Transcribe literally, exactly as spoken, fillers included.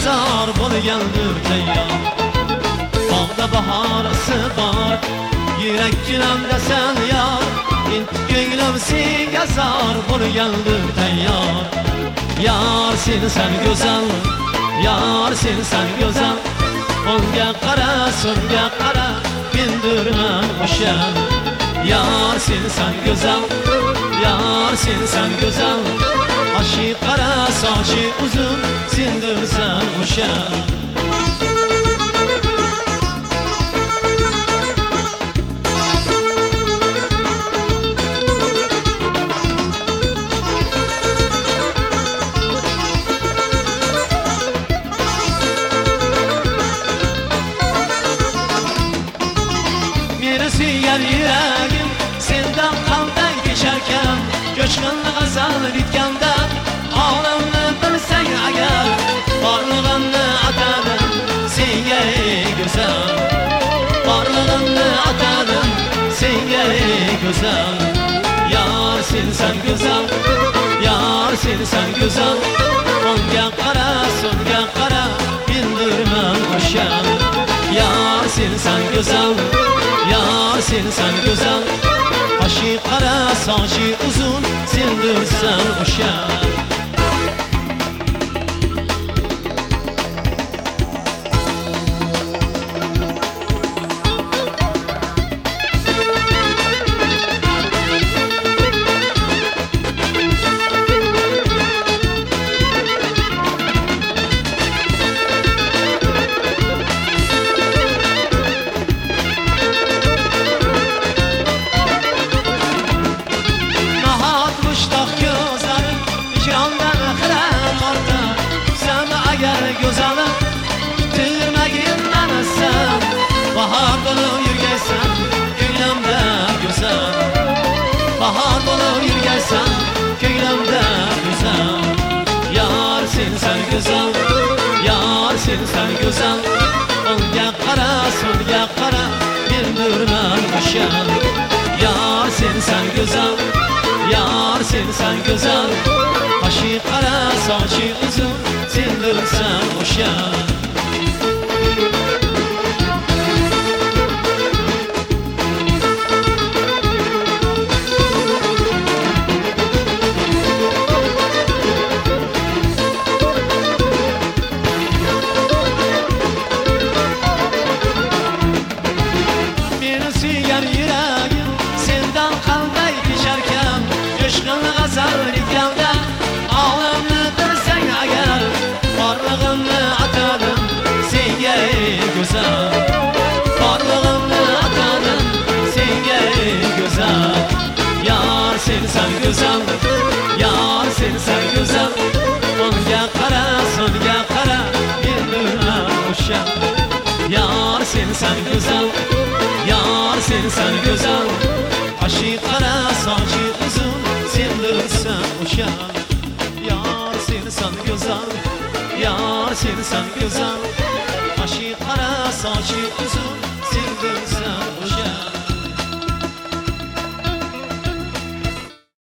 zar bo'lgandir tayyor. Bog'da bahorisi bor, yurak gilamda sen yor. Endi ko'nglim senga zor bo'lgandir tayyor. Yar sen sen go'zal, yar sen sen go'zal. O'ngga qara, so'ngga qara, mendirman o'sha. Yar sen sen go'zal, yar sen sen go'zal. Aşı qara, sochi uzun, sendirsan o'sha. Suyar yüragim sendan qalbdan geçerken, Coşkunlu gazal bitganda olamni bilsang agar, borlig'imni atadim senga ey go'zal. Borlig'imni atadim senga ey go'zal. Yar sen sen go'zal, yar sen sen go'zal. O'ngga qara, so'ngga qara, mendirman o'sha. Yar sen sen go'zal, yar sen sen go'zal. Aşı qara, sochi uzun, sendirsan o'sha. Bahar dolu yürgeysen, köylemde güzel. Bahar dolu yürgeysen, köylemde güzel. Yar sen sen güzel, yar sen sen güzel. O'ngga qara, so'ngga qara, mendirman o'sha. Yar sen sen güzel, yar sen sen güzel. Aşı qara, sochi uzun, sendirsan o'sha. Suyar yüragim sendan qalbay geçerken, Coşkunlu gazal bitganda olamni bilsang agar, borlig'imni atadim senga ey go'zal. Borlig'imni atadim senga ey go'zal. Yar sen sen go'zal, yar sen sen go'zal. O'ngga qara, so'ngga qara, mendirman o'sha. Yar sen sen go'zal, yar sen sen güzel. Aşı qara, sochi uzun, sendirsan o'sha. Yar sen sen güzel, yar sen sen güzel. Aşı qara, sochi uzun,